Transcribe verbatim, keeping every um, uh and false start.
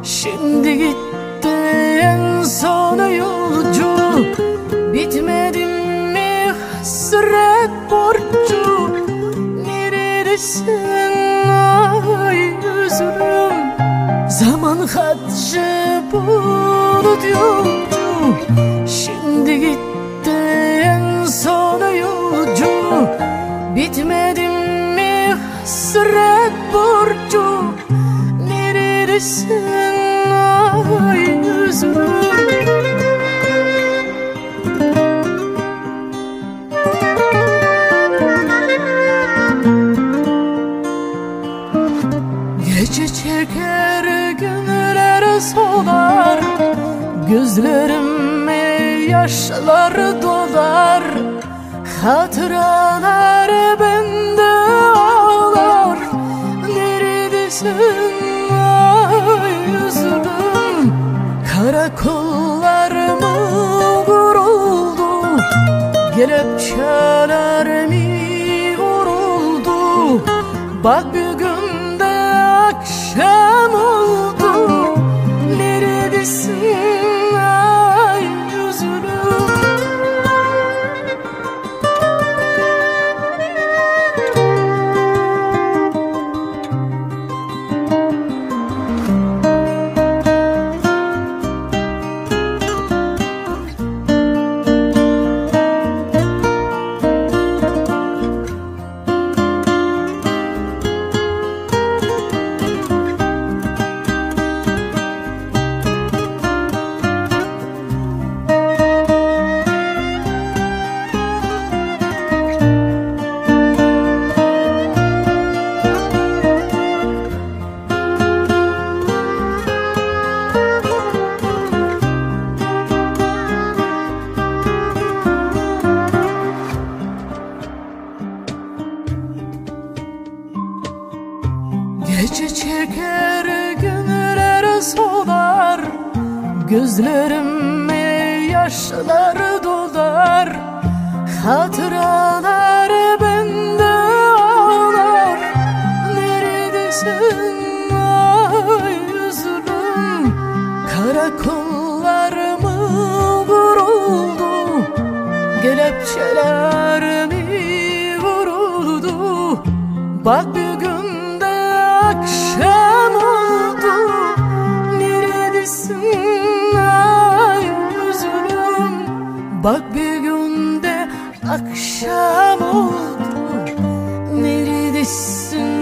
Şimdi gitti en son yolcu. Bitmedi mi hasret borcu? Neredesin ay yüzüm? Zaman kaçı bulut yolcu. Şimdi gitti en son yolcu. Bitmedi mi hasret borcu? Neredesin ay yüzüm? Gece çeker günler solar, gözlerime yaşlar dolar. Hatıralar bende ağlar. Neredesin ay yüzüm? Karakollar mı vuruldu? Kelepçeler mi vuruldu? Bak bugün de akşam oldu. Neredesin ay yüzüm? Gece çeker günler solar, gözlerime yaşlar dolar. Hatıralar bende ağlar. Neredesin ay yüzüm? Karakollar mı vuruldu? Kelepçeler mi vuruldu? Bak bugün de akşam oldu. Neredesin ay yüzüm? Bak bir günde akşam oldu. Neredesin